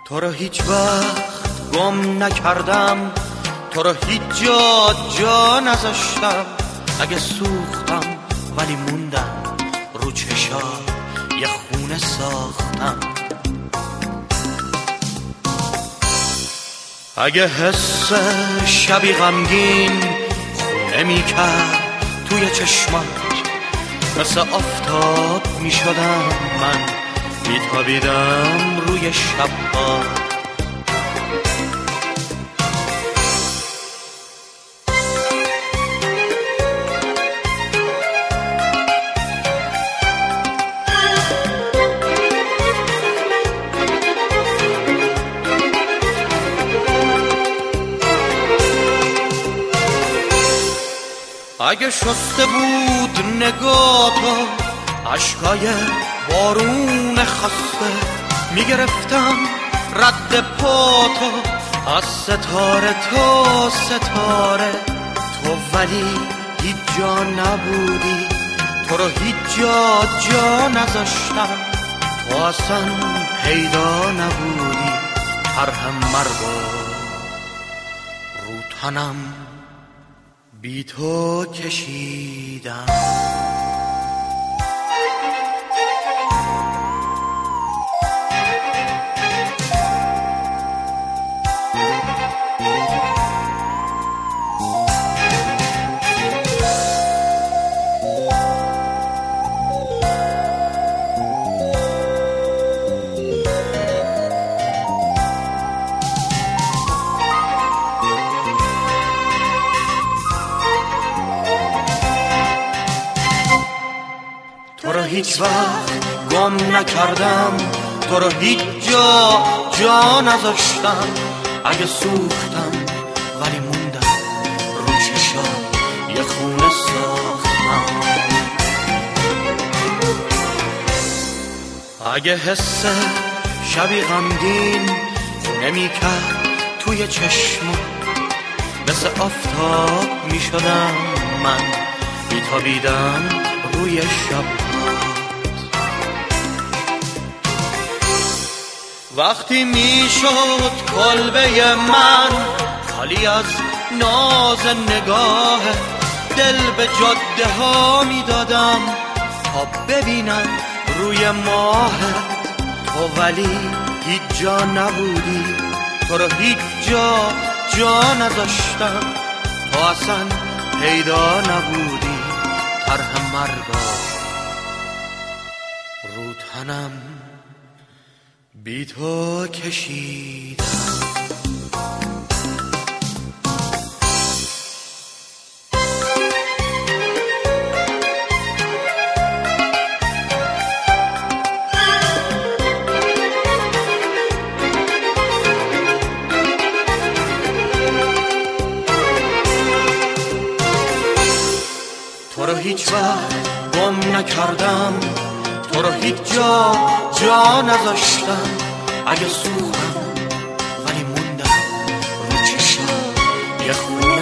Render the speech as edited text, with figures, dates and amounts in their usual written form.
تو رو هیچ وقت گم نکردم، تو رو هیچ جا نذاشتم. اگه سوختم ولی موندم، رو چشات یه خونه ساختم. اگه حس شبی غمگین خونه میکرد توی چشمات، مثل آفتاب میشدم من، میتابیدم روی شب‌ها. اگه شسته بود نگاه تو عشقای بارون خسته، میگرفتم رد پا تو از ستاره تا ستاره. تو ولی هیچ جا نبودی، تو رو هیچ جا نذاشتم. تو اصلا پیدا نبودی، طرح مرگو رو تنم بی تو کشیدم. تو رو هیچ وقت گم نکردم، تو رو هیچ جا نذاشتم. اگه سوختم ولی موندم، رو چشات یه خونه ساختم. اگه حس شبی غمگین نمیکرد توی چشمات، مثل آفتاب میشدم من، میتابیدم روی شب. وقتی میشد کلبه من خالی از ناز نگاه، دل به جاده ها میدادم تا ببینم روی ماه. تو ولی هیچ جا نبودی، تو رو هیچ جا نذاشتم. تو اصلا پیدا نبودی، طرح مرگا رو تنم بی تو کشیدم. تو رو هیچ وقت گم نکردم، تو رو هیچ جا نذاشتم. اگه سوختم ولی موندم، رو چشم یه خونه